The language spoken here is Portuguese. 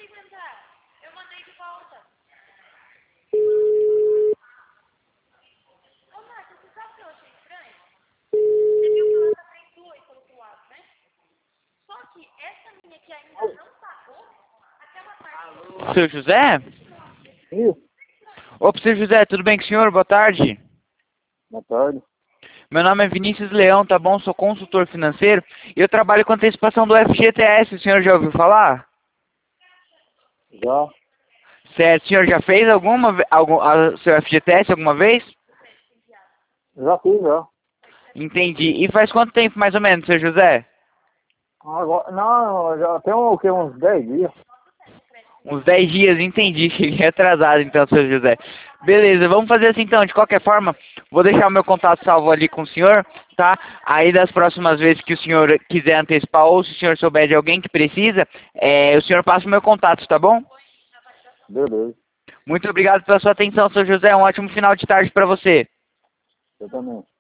Seu José? Sim, Opa, seu José, tudo bem com o senhor? Boa tarde. boa tarde. Meu nome é Vinícius Leão, tá bom? Sou consultor financeiro e eu trabalho com antecipação do FGTS. O senhor já ouviu falar? Já, Certo. O senhor já fez seu FGTS alguma vez? já fiz, já. Entendi. E faz quanto tempo, mais ou menos, seu José? Agora, não, já tem o quê? Uns 10 dias. Uns 10 dias, entendi. Cheguei atrasado então, seu José. Beleza, vamos fazer assim então. De qualquer forma, vou deixar o meu contato salvo ali com o senhor, tá? Aí das próximas vezes que o senhor quiser antecipar ou se o senhor souber de alguém que precisa, o senhor passa o meu contato, tá bom? Beleza, Muito obrigado pela sua atenção, seu José. Um ótimo final de tarde para você. eu também.